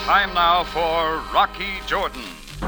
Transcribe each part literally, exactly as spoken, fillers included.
Time now for Rocky Jordan.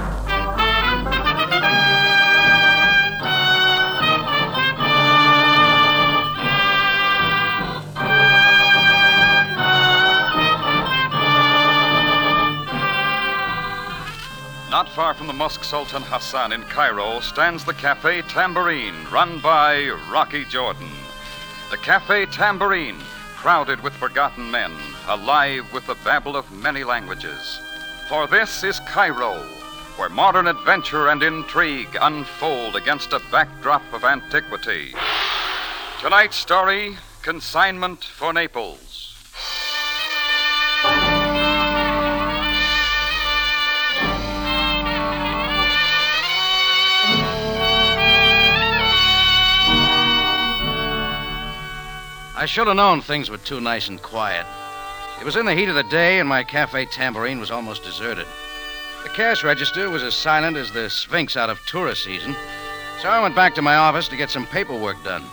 Not far from the Mosque Sultan Hassan in Cairo stands the Cafe Tambourine, run by Rocky Jordan. The Cafe Tambourine, crowded with forgotten men, alive with the babble of many languages. For this is Cairo, where modern adventure and intrigue unfold against a backdrop of antiquity. Tonight's story, Consignment for Naples. I should have known things were too nice and quiet. It was in the heat of the day, and my Cafe Tambourine was almost deserted. The cash register was as silent as the Sphinx out of tourist season, so I went back to my office to get some paperwork done.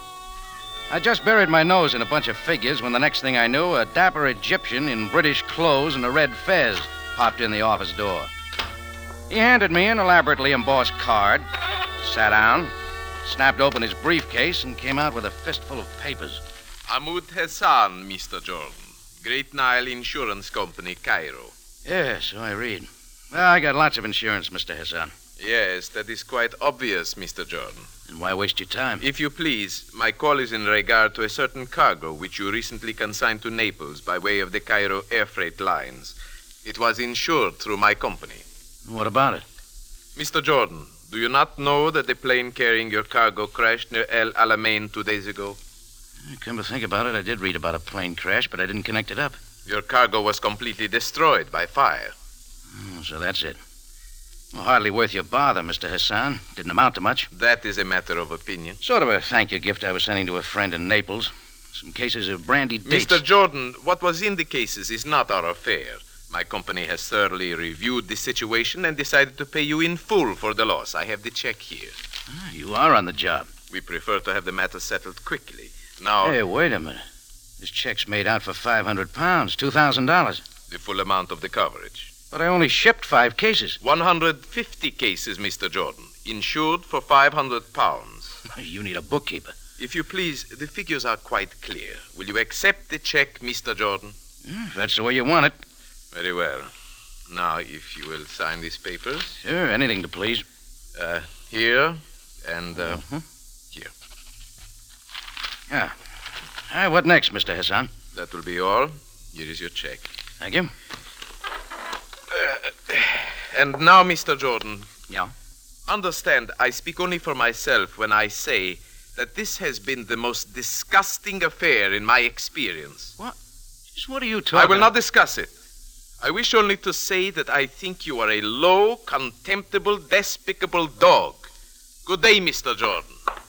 I just buried my nose in a bunch of figures when the next thing I knew, a dapper Egyptian in British clothes and a red fez popped in the office door. He handed me an elaborately embossed card, sat down, snapped open his briefcase, and came out with a fistful of papers. Ahmad Hassan, Mister Jordan. Great Nile Insurance Company, Cairo. Yes, so I read. Well, I got lots of insurance, Mister Hassan. Yes, that is quite obvious, Mister Jordan. And why waste your time? If you please, my call is in regard to a certain cargo which you recently consigned to Naples by way of the Cairo air freight lines. It was insured through my company. What about it? Mister Jordan, do you not know that the plane carrying your cargo crashed near El Alamein two days ago? Come to think about it, I did read about a plane crash, but I didn't connect it up. Your cargo was completely destroyed by fire. Oh, so that's it. Well, hardly worth your bother, Mister Hassan. Didn't amount to much. That is a matter of opinion. Sort of a thank you gift I was sending to a friend in Naples. Some cases of brandy dates. Mister Jordan, what was in the cases is not our affair. My company has thoroughly reviewed the situation and decided to pay you in full for the loss. I have the check here. Ah, you are on the job. We prefer to have the matter settled quickly. Now... Hey, wait a minute. This check's made out for five hundred pounds, two thousand dollars. The full amount of the coverage. But I only shipped five cases. one hundred fifty cases, Mister Jordan. Insured for five hundred pounds. You need a bookkeeper. If you please, the figures are quite clear. Will you accept the check, Mister Jordan? Yeah, if that's the way you want it. Very well. Now, if you will sign these papers. Sure, anything to please. Uh, here and, uh, uh-huh. here. Yeah. All right, what next, Mister Hassan? That will be all. Here is your check. Thank you. Uh, and now, Mister Jordan. Yeah? Understand, I speak only for myself when I say that this has been the most disgusting affair in my experience. What? Just what are you talking I will not discuss it. I wish only to say that I think you are a low, contemptible, despicable dog. Good day, Mister Jordan.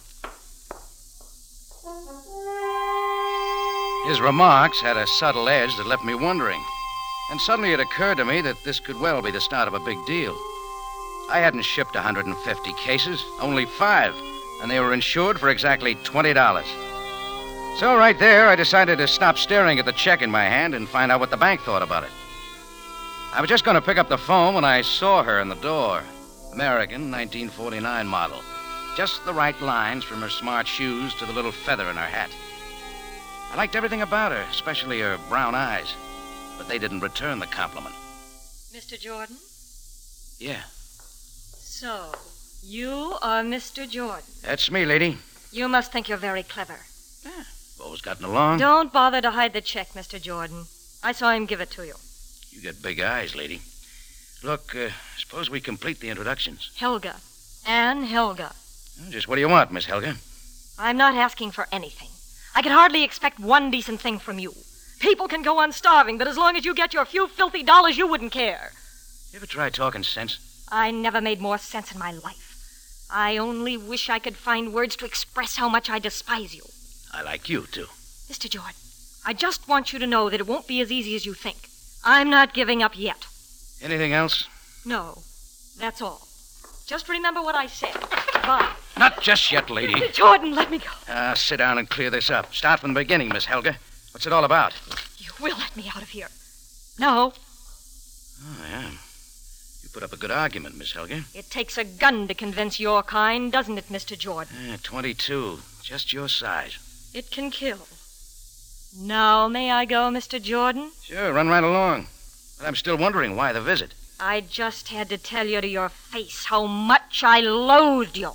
His remarks had a subtle edge that left me wondering. And suddenly it occurred to me that this could well be the start of a big deal. I hadn't shipped one hundred fifty cases, only five, and they were insured for exactly twenty dollars. So right there, I decided to stop staring at the check in my hand and find out what the bank thought about it. I was just going to pick up the phone when I saw her in the door. American, nineteen forty-nine model. Just the right lines from her smart shoes to the little feather in her hat. I liked everything about her, especially her brown eyes. But they didn't return the compliment. Mister Jordan? Yeah. So, you are Mister Jordan. That's me, lady. You must think you're very clever. Yeah, always gotten along. Don't bother to hide the check, Mister Jordan. I saw him give it to you. You got big eyes, lady. Look, uh, suppose we complete the introductions. Helga. Anne Helga. Just what do you want, Miss Helga? I'm not asking for anything. I could hardly expect one decent thing from you. People can go on starving, but as long as you get your few filthy dollars, you wouldn't care. You ever try talking sense? I never made more sense in my life. I only wish I could find words to express how much I despise you. I like you, too. Mister Jordan, I just want you to know that it won't be as easy as you think. I'm not giving up yet. Anything else? No, that's all. Just remember what I said. Bye. Not just yet, lady. Jordan, let me go. Uh, sit down and clear this up. Start from the beginning, Miss Helga. What's it all about? You will let me out of here. No. Oh, yeah. You put up a good argument, Miss Helga. It takes a gun to convince your kind, doesn't it, Mister Jordan? Yeah, twenty-two. Just your size. It can kill. Now may I go, Mister Jordan? Sure, run right along. But I'm still wondering why the visit. I just had to tell you to your face how much I loathed you.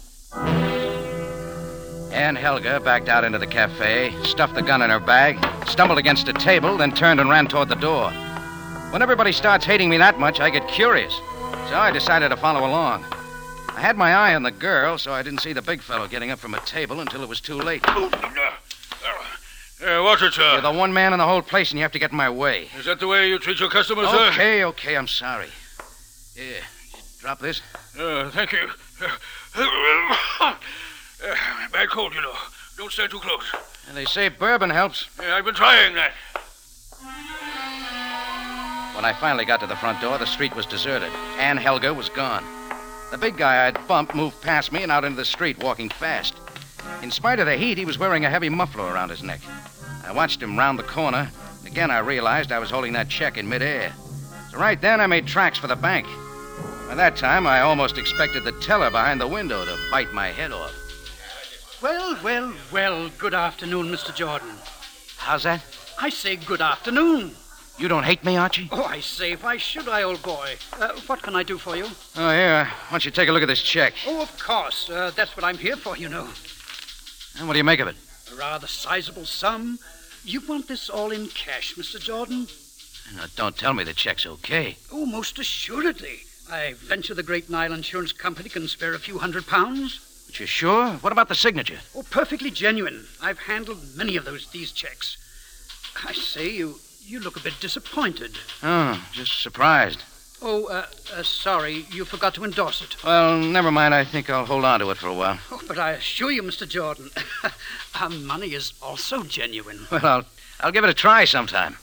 Ann Helga backed out into the cafe, stuffed the gun in her bag, stumbled against a table, then turned and ran toward the door. When everybody starts hating me that much, I get curious. So I decided to follow along. I had my eye on the girl, so I didn't see the big fellow getting up from a table until it was too late. Uh, uh, what's it, sir? You're the one man in the whole place, and you have to get in my way. Is that the way you treat your customers, sir? Okay, okay, I'm sorry. Here, drop this. Uh, thank you. Uh, bad cold, you know. Don't stand too close. And they say bourbon helps. Yeah, I've been trying that. When I finally got to the front door, the street was deserted. Ann Helga was gone. The big guy I'd bumped moved past me and out into the street, walking fast. In spite of the heat, he was wearing a heavy muffler around his neck. I watched him round the corner. Again, I realized I was holding that check in midair. So right then, I made tracks for the bank. By that time, I almost expected the teller behind the window to bite my head off. Well, well, well, good afternoon, Mister Jordan. How's that? I say good afternoon. You don't hate me, Archie? Oh, I say, why should I, old boy? Uh, what can I do for you? Oh, here. Why don't you take a look at this check? Oh, of course. Uh, that's what I'm here for, you know. And what do you make of it? A rather sizable sum. You want this all in cash, Mister Jordan? Now, don't tell me the check's okay. Oh, most assuredly. I venture the Great Nile Insurance Company can spare a few hundred pounds. But you're sure? What about the signature? Oh, perfectly genuine. I've handled many of those these checks. I say, you you look a bit disappointed. Oh, just surprised. Oh, uh, uh, sorry, you forgot to endorse it. Well, never mind. I think I'll hold on to it for a while. Oh, but I assure you, Mister Jordan, our money is also genuine. Well, I'll, I'll give it a try sometime.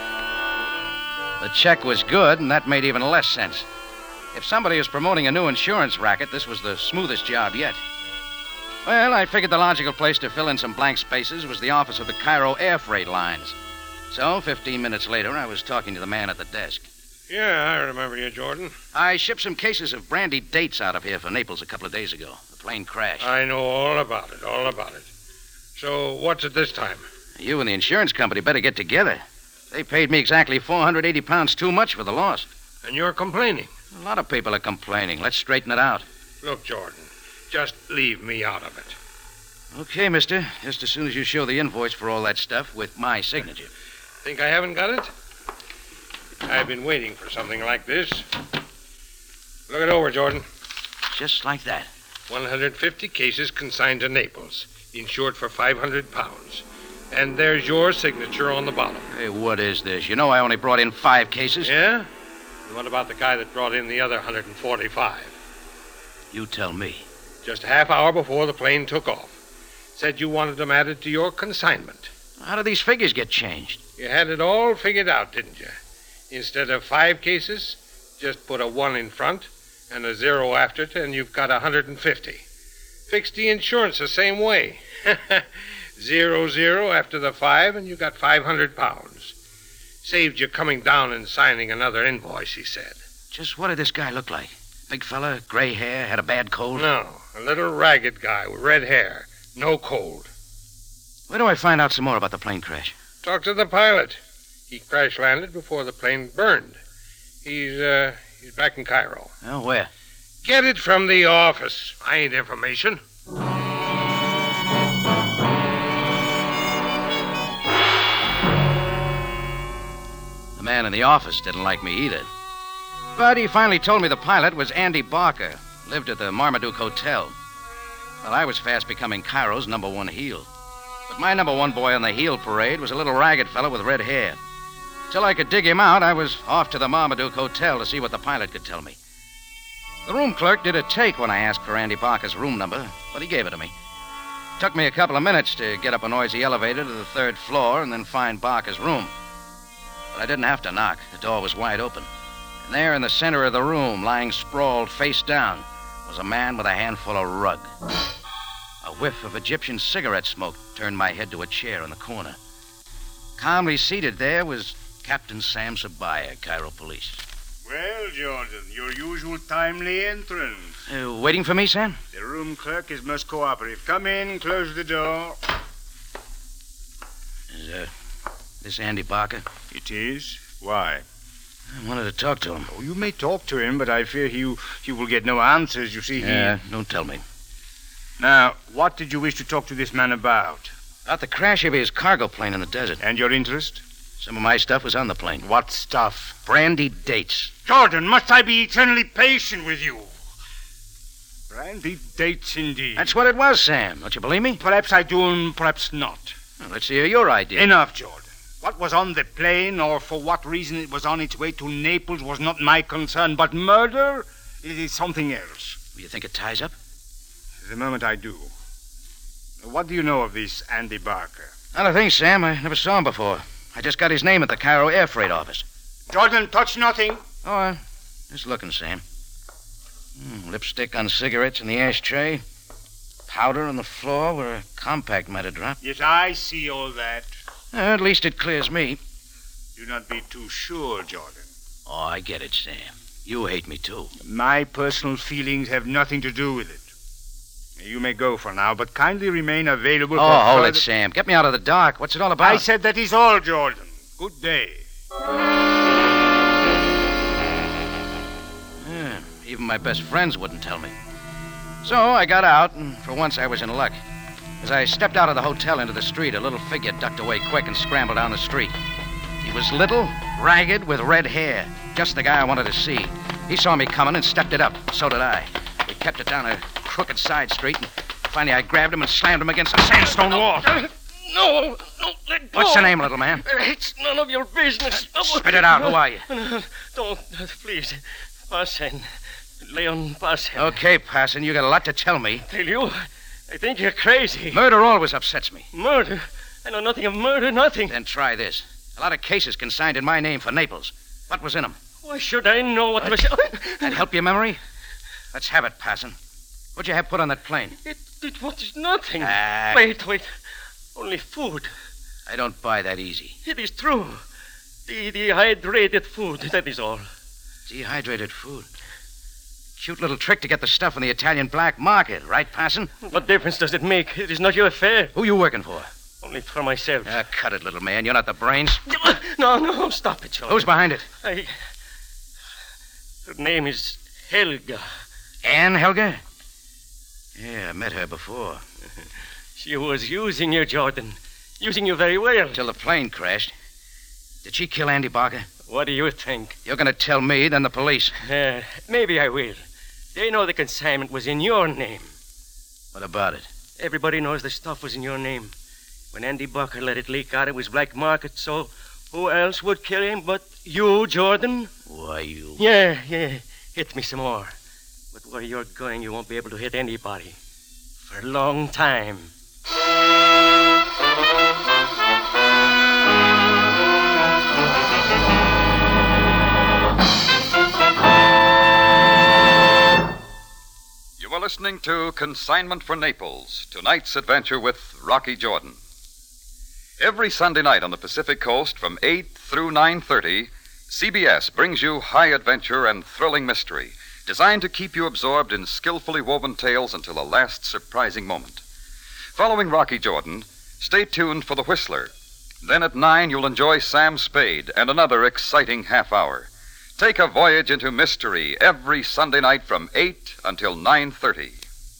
The check was good, and that made even less sense. If somebody is promoting a new insurance racket, this was the smoothest job yet. Well, I figured the logical place to fill in some blank spaces was the office of the Cairo Air Freight Lines. So, fifteen minutes later, I was talking to the man at the desk. Yeah, I remember you, Jordan. I shipped some cases of brandy dates out of here for Naples a couple of days ago. The plane crashed. I know all about it, all about it. So, what's it this time? You and the insurance company better get together. They paid me exactly four hundred eighty pounds too much for the loss. And you're complaining. A lot of people are complaining. Let's straighten it out. Look, Jordan, just leave me out of it. Okay, mister. Just as soon as you show the invoice for all that stuff with my signature. Think I haven't got it? I've been waiting for something like this. Look it over, Jordan. Just like that. one hundred fifty cases consigned to Naples, insured for five hundred pounds. And there's your signature on the bottom. Hey, what is this? You know I only brought in five cases. Yeah? And what about the guy that brought in the other one hundred forty-five? You tell me. Just a half hour before the plane took off. Said you wanted them added to your consignment. How do these figures get changed? You had it all figured out, didn't you? Instead of five cases, just put a one in front and a zero after it, and you've got one hundred fifty. Fixed the insurance the same way. Zero, zero after the five, and you got five hundred pounds. Saved you coming down and signing another invoice, he said. Just what did this guy look like? Big fella, gray hair, had a bad cold? No, a little ragged guy with red hair. No cold. Where do I find out some more about the plane crash? Talk to the pilot. He crash-landed before the plane burned. He's, uh, he's back in Cairo. Oh, where? Get it from the office. I ain't information. The man in the office didn't like me either. But he finally told me the pilot was Andy Barker, lived at the Marmaduke Hotel. Well, I was fast becoming Cairo's number one heel. But my number one boy on the heel parade was a little ragged fellow with red hair. Till I could dig him out, I was off to the Marmaduke Hotel to see what the pilot could tell me. The room clerk did a take when I asked for Andy Barker's room number, but he gave it to me. It took me a couple of minutes to get up a noisy elevator to the third floor and then find Barker's room. But I didn't have to knock. The door was wide open. And there in the center of the room, lying sprawled face down, was a man with a handful of rug. A whiff of Egyptian cigarette smoke turned my head to a chair in the corner. Calmly seated there was Captain Sam Sabaya, Cairo Police. Well, Jordan, your usual timely entrance. Uh, waiting for me, Sam? The room clerk is most cooperative. Come in, close the door. Is, uh, this Andy Barker? It is? Why? I wanted to talk to him. Oh, you may talk to him, but I fear you, you will get no answers. You see, he... Yeah, don't tell me. Now, what did you wish to talk to this man about? About the crash of his cargo plane in the desert. And your interest? Some of my stuff was on the plane. What stuff? Brandy dates. Jordan, must I be eternally patient with you? Brandy dates, indeed. That's what it was, Sam. Don't you believe me? Perhaps I do, and perhaps not. Well, let's hear your idea. Enough, Jordan. What was on the plane, or for what reason it was on its way to Naples, was not my concern. But murder, it is something else. You think it ties up? The moment I do. What do you know of this Andy Barker? Not a thing, Sam. I never saw him before. I just got his name at the Cairo Air Freight Office. Jordan, touch nothing. Oh, uh, just looking, Sam. Mm, lipstick on cigarettes in the ashtray. Powder on the floor where a compact might have dropped. Yes, I see all that. Uh, at least it clears me. Do not be too sure, Jordan. Oh, I get it, Sam. You hate me, too. My personal feelings have nothing to do with it. You may go for now, but kindly remain available oh, for hold further... it, Sam. Get me out of the dark. What's it all about? I said that is all, Jordan. Good day. Yeah, even my best friends wouldn't tell me. So I got out, and for once I was in luck. As I stepped out of the hotel into the street, a little figure ducked away quick and scrambled down the street. He was little, ragged, with red hair. Just the guy I wanted to see. He saw me coming and stepped it up. So did I. We kept it down a crooked side street, and finally I grabbed him and slammed him against a sandstone wall. No, no, let go. What's your name, little man? It's none of your business. Spit it out. Who are you? Don't, please. Pasen. Leon Pasen. Okay, Passon, you got a lot to tell me. Tell you? I think you're crazy. Murder always upsets me. Murder? I know nothing of murder, nothing. Then try this. A lot of cases consigned in my name for Naples. What was in them? Why should I know what was... That help your memory? Let's have it, Passon. What'd you have put on that plane? It, it was nothing. Ah. Wait, wait. Only food. I don't buy that easy. It is true. The dehydrated food, that is all. Dehydrated food? Cute little trick to get the stuff on the Italian black market, right, Passon? What difference does it make? It is not your affair. Who you working for? Only for myself. Ah, cut it, little man. You're not the brains. No, no, stop it, Joe. Who's behind it? I... Her name is Helga. Anne Helga? Yeah, I met her before. She was using you, Jordan. Using you very well. Till the plane crashed. Did she kill Andy Barker? What do you think? You're going to tell me, then the police. Uh, maybe I will. They know the consignment was in your name. What about it? Everybody knows the stuff was in your name. When Andy Barker let it leak out, it was black market, so who else would kill him but you, Jordan? Why, you... Yeah, yeah. Hit me some more. But where you're going, you won't be able to hit anybody. For a long time. You are listening to Consignment for Naples, tonight's adventure with Rocky Jordan. Every Sunday night on the Pacific Coast from eight through nine thirty, C B S brings you high adventure and thrilling mystery, designed to keep you absorbed in skillfully woven tales until the last surprising moment. Following Rocky Jordan, stay tuned for The Whistler. Then at nine, you'll enjoy Sam Spade and another exciting half hour. Take a voyage into mystery every Sunday night from eight until nine thirty.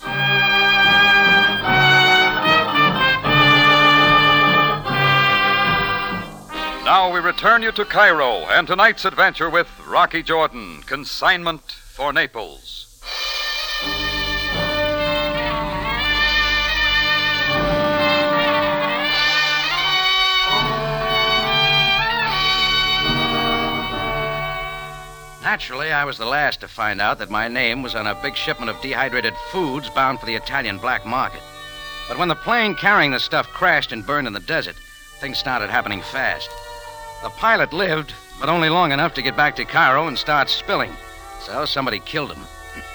Now we return you to Cairo and tonight's adventure with Rocky Jordan, Consignment for Naples. Naturally, I was the last to find out that my name was on a big shipment of dehydrated foods bound for the Italian black market. But when the plane carrying the stuff crashed and burned in the desert, things started happening fast. The pilot lived, but only long enough to get back to Cairo and start spilling. So somebody killed him.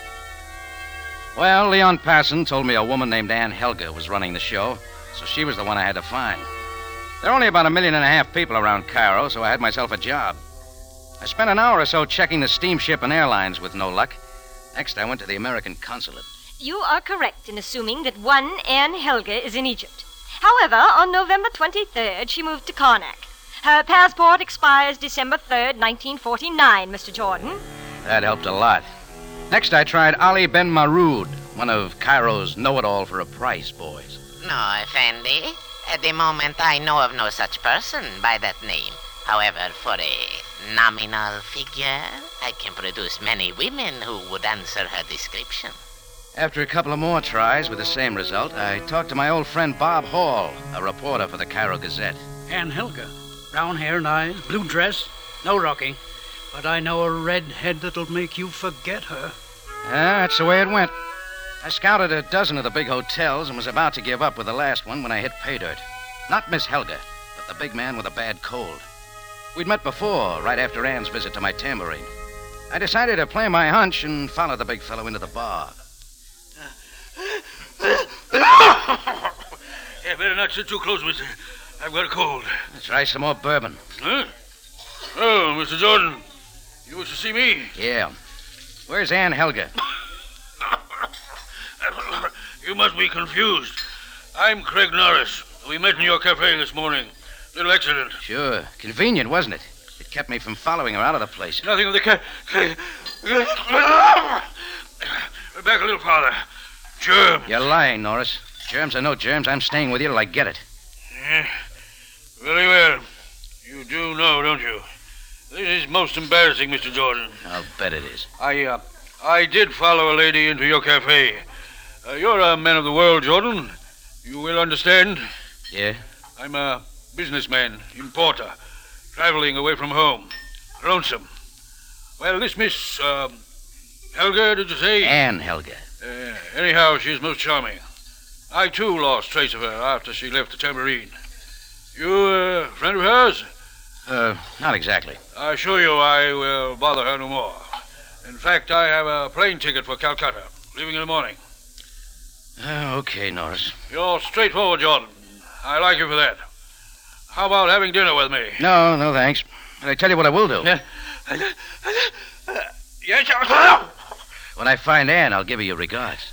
Well, Leon Passon told me a woman named Anne Helga was running the show, so she was the one I had to find. There are only about a million and a half people around Cairo, so I had myself a job. I spent an hour or so checking the steamship and airlines with no luck. Next, I went to the American consulate. You are correct in assuming that one Anne Helga is in Egypt. However, on November twenty-third, she moved to Karnak. Her passport expires December third, nineteen forty-nine, Mister Jordan. That helped a lot. Next, I tried Ali Ben Maroud, one of Cairo's know-it-all for a price boys. No, Effendi. At the moment, I know of no such person by that name. However, for a nominal figure, I can produce many women who would answer her description. After a couple of more tries with the same result, I talked to my old friend Bob Hall, a reporter for the Cairo Gazette. Anne Helga. Brown hair and eyes, blue dress. No, Rocky. But I know a redhead that'll make you forget her. Yeah, that's the way it went. I scouted a dozen of the big hotels and was about to give up with the last one when I hit pay dirt. Not Miss Helga, but the big man with a bad cold. We'd met before, right after Anne's visit to my tambourine. I decided to play my hunch and follow the big fellow into the bar. Yeah, better not sit too close, mister. I've got a cold. Let's try some more bourbon. Huh? Oh, Mister Jordan. You wish to see me? Yeah. Where's Anne Helga? You must be confused. I'm Craig Norris. We met in your cafe this morning. Little accident. Sure. Convenient, wasn't it? It kept me from following her out of the place. Nothing of the kind. Back a little farther. Germs. You're lying, Norris. Germs or no germs, I'm staying with you till I get it. Yeah. Very well. You do know, don't you? This is most embarrassing, Mister Jordan. I'll bet it is. I, uh, I did follow a lady into your cafe. Uh, you're a man of the world, Jordan. You will understand. Yeah? I'm a businessman, importer, traveling away from home. Lonesome. Well, this Miss, uh, Helga, did you say? Anne Helga. Uh, anyhow, she's most charming. I, too, lost trace of her after she left the tambourine. You a uh, friend of hers? Uh, not exactly. I assure you I will bother her no more. In fact, I have a plane ticket for Calcutta, leaving in the morning. Uh, okay, Norris. You're straightforward, Jordan. I like you for that. How about having dinner with me? No, no thanks. But I tell you what I will do. Yeah. Yes, sir. When I find Anne, I'll give her your regards.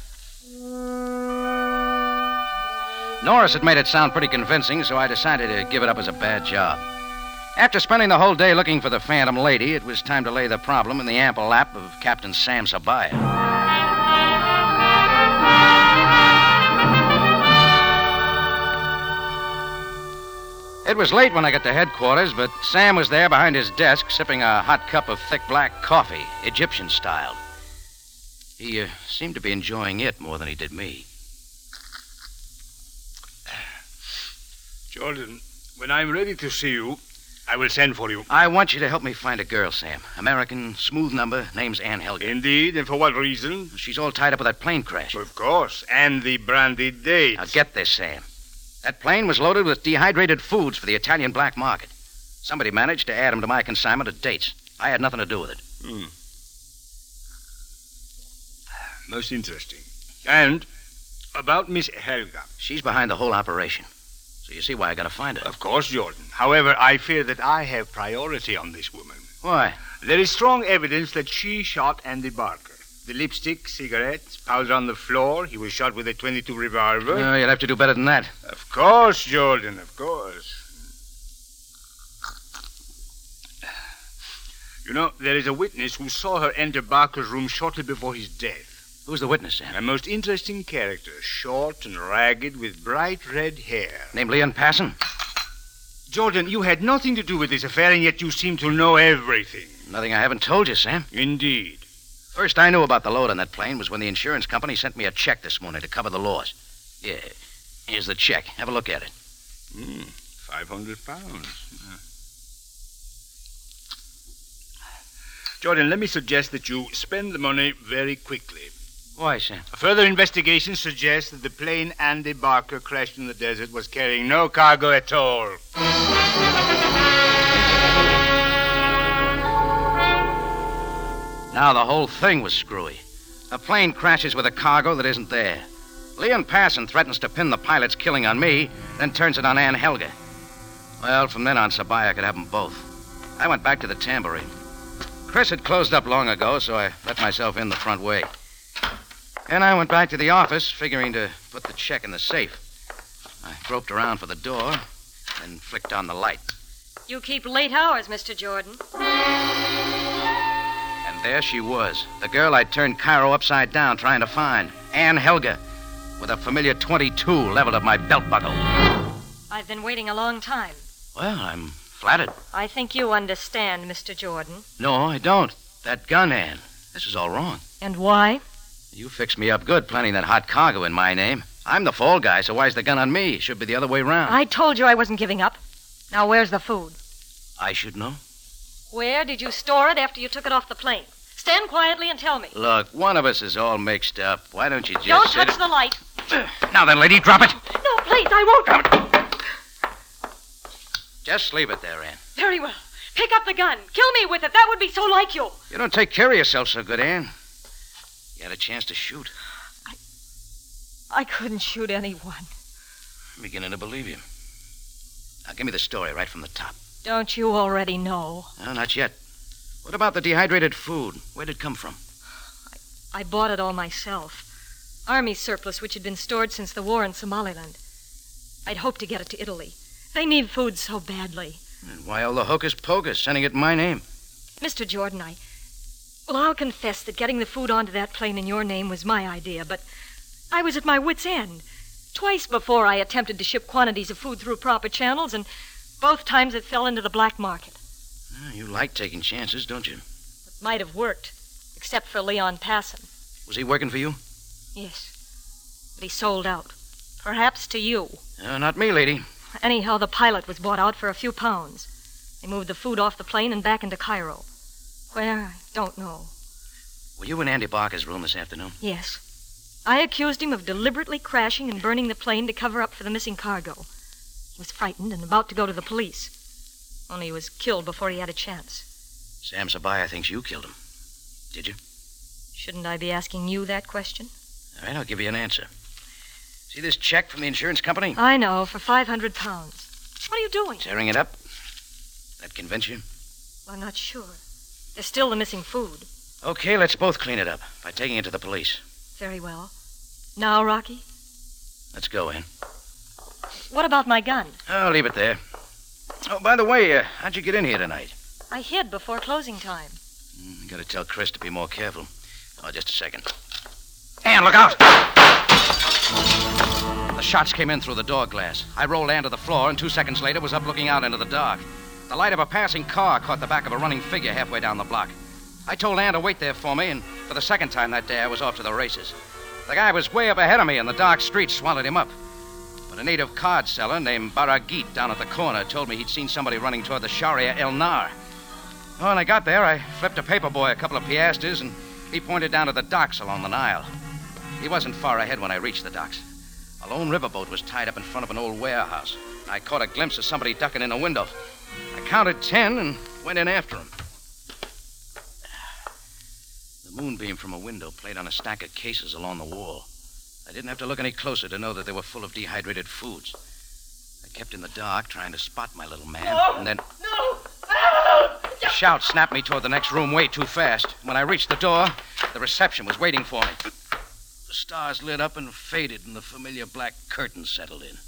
Norris had made it sound pretty convincing, so I decided to give it up as a bad job. After spending the whole day looking for the Phantom Lady, it was time to lay the problem in the ample lap of Captain Sam Sabaya. It was late when I got to headquarters, but Sam was there behind his desk, sipping a hot cup of thick black coffee, Egyptian style. He uh, seemed to be enjoying it more than he did me. Jordan, when I'm ready to see you, I will send for you. I want you to help me find a girl, Sam. American, smooth number, name's Anne Helga. Indeed, and for what reason? She's all tied up with that plane crash. Of course, and the branded dates. Now get this, Sam. That plane was loaded with dehydrated foods for the Italian black market. Somebody managed to add them to my consignment of dates. I had nothing to do with it. Hmm. Most interesting. And about Miss Helga. She's behind the whole operation. So you see why I gotta find her. Of course, Jordan. However, I fear that I have priority on this woman. Why? There is strong evidence that she shot Andy Barker. The lipstick, cigarettes, powder on the floor. He was shot with a twenty-two revolver. No, you'd have to do better than that. Of course, Jordan, of course. You know, there is a witness who saw her enter Barker's room shortly before his death. Who's the witness, Sam? A most interesting character, short and ragged with bright red hair. Named Leon Passon? Jordan, you had nothing to do with this affair, and yet you seem to know everything. Nothing I haven't told you, Sam. Indeed. First I knew about the load on that plane was when the insurance company sent me a check this morning to cover the loss. Yeah, here's the check. Have a look at it. Hmm, five hundred pounds. Jordan, let me suggest that you spend the money very quickly. Why, Sam? A further investigation suggests that the plane Andy Barker crashed in the desert was carrying no cargo at all. Now the whole thing was screwy. A plane crashes with a cargo that isn't there. Leon Passon threatens to pin the pilot's killing on me, then turns it on Anne Helga. Well, from then on, Sabaya could have them both. I went back to the tambourine. Chris had closed up long ago, so I let myself in the front way. And I went back to the office, figuring to put the check in the safe. I groped around for the door, then flicked on the light. You keep late hours, Mister Jordan. And there she was, the girl I'd turned Cairo upside down trying to find, Ann Helga, with a familiar twenty-two leveled at my belt buckle. I've been waiting a long time. Well, I'm flattered. I think you understand, Mister Jordan. No, I don't. That gun, Ann. This is all wrong. And why? You fixed me up good planting that hot cargo in my name. I'm the fall guy, so why's the gun on me? It should be the other way round. I told you I wasn't giving up. Now, where's the food? I should know. Where did you store it after you took it off the plane? Stand quietly and tell me. Look, one of us is all mixed up. Why don't you just Don't sit touch it- the light. Now then, lady, drop it. No, please, I won't. Just leave it there, Ann. Very well. Pick up the gun. Kill me with it. That would be so like you. You don't take care of yourself so good, Ann. You had a chance to shoot. I... I couldn't shoot anyone. I'm beginning to believe you. Now, give me the story right from the top. Don't you already know? No, not yet. What about the dehydrated food? Where'd it come from? I, I bought it all myself. Army surplus which had been stored since the war in Somaliland. I'd hoped to get it to Italy. They need food so badly. And why all the hocus pocus, sending it in my name? Mister Jordan, I... Well, I'll confess that getting the food onto that plane in your name was my idea, but I was at my wit's end. Twice before I attempted to ship quantities of food through proper channels, and both times it fell into the black market. Well, you like taking chances, don't you? It might have worked, except for Leon Passon. Was he working for you? Yes, but he sold out. Perhaps to you. Uh, not me, lady. Anyhow, the pilot was bought out for a few pounds. They moved the food off the plane and back into Cairo. Where, I don't know. Were you in Andy Barker's room this afternoon? Yes. I accused him of deliberately crashing and burning the plane to cover up for the missing cargo. He was frightened and about to go to the police. Only he was killed before he had a chance. Sam Sabaya thinks you killed him. Did you? Shouldn't I be asking you that question? All right, I'll give you an answer. See this check from the insurance company? I know, for five hundred pounds. What are you doing? Tearing it up. That convince you? Well, I'm not sure. There's still the missing food. Okay, let's both clean it up by taking it to the police. Very well. Now, Rocky? Let's go, Ann. What about my gun? I'll leave it there. Oh, by the way, uh, how'd you get in here tonight? I hid before closing time. Mm, gotta tell Chris to be more careful. Oh, just a second. Ann, look out! The shots came in through the door glass. I rolled Ann to the floor, and two seconds later was up looking out into the dark. The light of a passing car caught the back of a running figure halfway down the block. I told Ann to wait there for me, and for the second time that day, I was off to the races. The guy was way up ahead of me, and the dark street swallowed him up. But a native card seller named Baragit down at the corner told me he'd seen somebody running toward the Sharia El Nar. Well, when I got there, I flipped a paperboy a couple of piastres, and he pointed down to the docks along the Nile. He wasn't far ahead when I reached the docks. A lone riverboat was tied up in front of an old warehouse. I caught a glimpse of somebody ducking in a window. I counted ten and went in after him. The moonbeam from a window played on a stack of cases along the wall. I didn't have to look any closer to know that they were full of dehydrated foods. I kept in the dark, trying to spot my little man, No! and then... No! A shout snapped me toward the next room way too fast. When I reached the door, the reception was waiting for me. The stars lit up and faded, and the familiar black curtain settled in.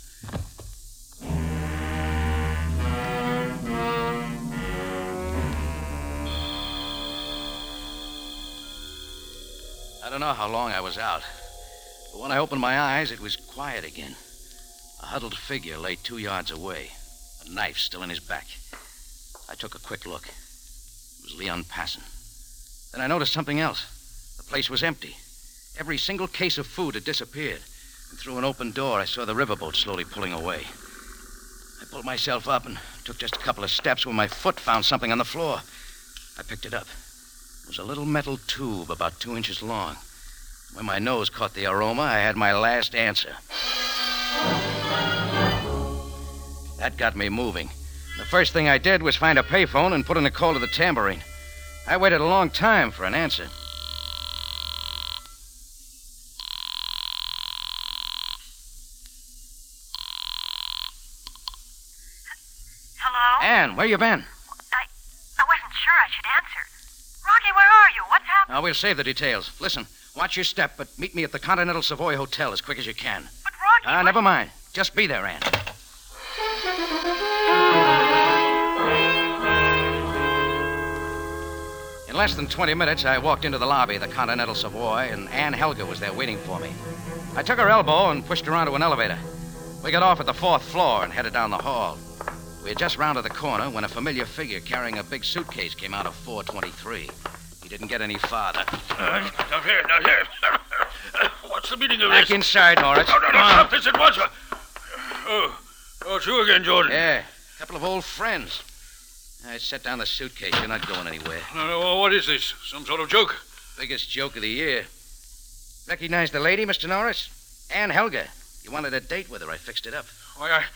I don't know how long I was out, but when I opened my eyes, it was quiet again. A huddled figure lay two yards away, a knife still in his back. I took a quick look. It was Leon Passon. Then I noticed something else. The place was empty. Every single case of food had disappeared, and through an open door, I saw the riverboat slowly pulling away. I pulled myself up and took just a couple of steps when my foot found something on the floor. I picked it up. It was a little metal tube about two inches long. When my nose caught the aroma, I had my last answer. That got me moving. The first thing I did was find a payphone and put in a call to the Tambourine. I waited a long time for an answer. Hello? Ann, where you been? I I wasn't sure I should answer. Rocky, where are you? What's happening? Now, we'll save the details. Listen, watch your step, but meet me at the Continental Savoy Hotel as quick as you can. But Rocky... Ah, uh, never mind. Just be there, Ann. In less than twenty minutes, I walked into the lobby of the Continental Savoy, and Ann Helga was there waiting for me. I took her elbow and pushed her onto an elevator. We got off at the fourth floor and headed down the hall. We had just rounded the corner when a familiar figure carrying a big suitcase came out of four twenty-three. He didn't get any farther. Uh, now here, now here. What's the meaning of Back this? inside, Norris. No, no, no, stop this at once. Oh, oh, it's you again, Jordan. Yeah, a couple of old friends. I set down the suitcase. You're not going anywhere. No, no, what is this? Some sort of joke? Biggest joke of the year. Recognize the lady, Mister Norris? Ann Helga. You wanted a date with her. I fixed it up. Why, I...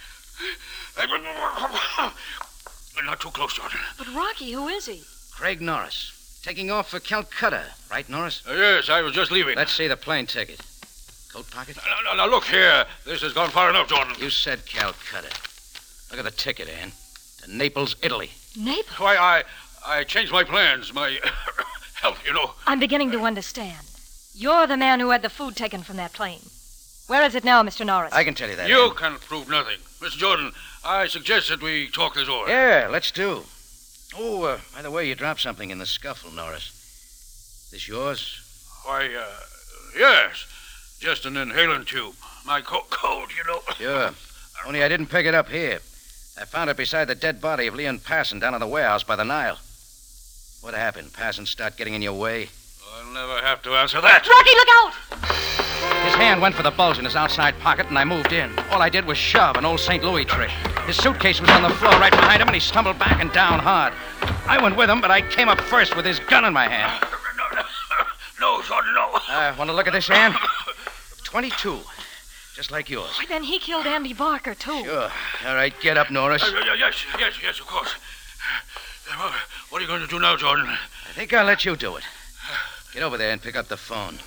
I... Not too close, Jordan. But Rocky, who is he? Craig Norris. Taking off for Calcutta. Right, Norris? Uh, yes, I was just leaving. Let's see the plane ticket. Coat pocket? Now, now, now, look here. This has gone far enough, Jordan. You said Calcutta. Look at the ticket, Ann. To Naples, Italy. Naples? Why, I... I changed my plans. My... health, you know. I'm beginning to understand. You're the man who had the food taken from that plane. Where is it now, Mister Norris? I can tell you that. You Ann. can prove nothing. Mister Jordan, I suggest that we talk this over. Yeah, let's do. Oh, uh, by the way, you dropped something in the scuffle, Norris. This yours? Why, uh, yes. Just an inhalant tube. My co- cold, you know. Sure. Only I didn't pick it up here. I found it beside the dead body of Leon Passon down in the warehouse by the Nile. What happened? Passon start getting in your way? I'll never have to answer that. Rocky, look out! His hand went for the bulge in his outside pocket, and I moved in. All I did was shove, an old Saint Louis trick. His suitcase was on the floor right behind him, and he stumbled back and down hard. I went with him, but I came up first with his gun in my hand. No, no, no, Jordan, no. Uh, want to look at this, Ann? twenty-two. Just like yours. Why, then he killed Andy Barker, too. Sure. All right, get up, Norris. Uh, yes, yes, yes, of course. Uh, what are you going to do now, Jordan? I think I'll let you do it. Get over there and pick up the phone.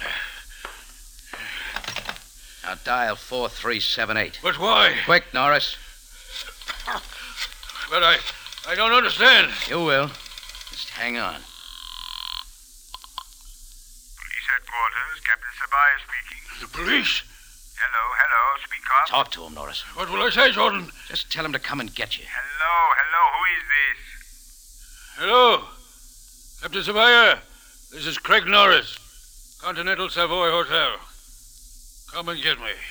Now dial four three seven eight. But why? Quick, Norris. But I... I don't understand. You will. Just hang on. Police headquarters, Captain Sabaya speaking. The police? Hello, hello, speak up. Talk to him, Norris. What will I say, Jordan? Just tell him to come and get you. Hello, hello, who is this? Hello? Captain Sabaya, this is Craig Norris, Continental Savoy Hotel. Come and get me.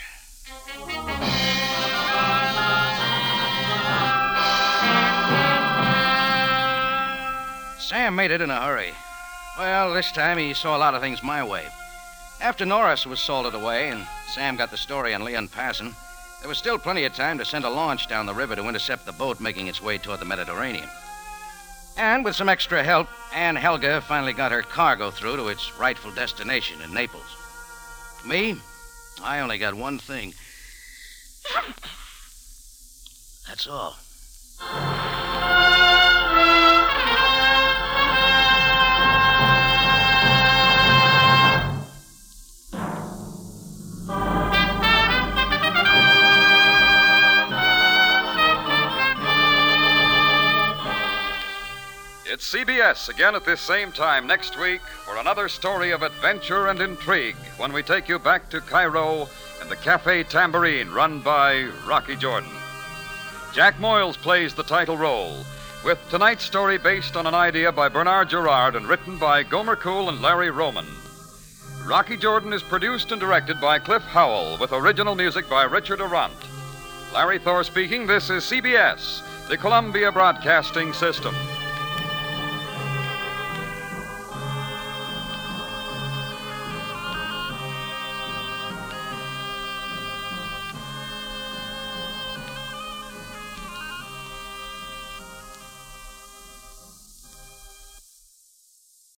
Sam made it in a hurry. Well, this time he saw a lot of things my way. After Norris was salted away and Sam got the story on Leon Passon, there was still plenty of time to send a launch down the river to intercept the boat making its way toward the Mediterranean. And with some extra help, Ann Helga finally got her cargo through to its rightful destination in Naples. Me, I only got one thing. That's all. It's C B S again at this same time next week for another story of adventure and intrigue when we take you back to Cairo and the Cafe Tambourine run by Rocky Jordan. Jack Moyles plays the title role, with tonight's story based on an idea by Bernard Gerard and written by Gomer Cool and Larry Roman. Rocky Jordan is produced and directed by Cliff Howell with original music by Richard Arant. Larry Thor speaking. This is C B S, the Columbia Broadcasting System.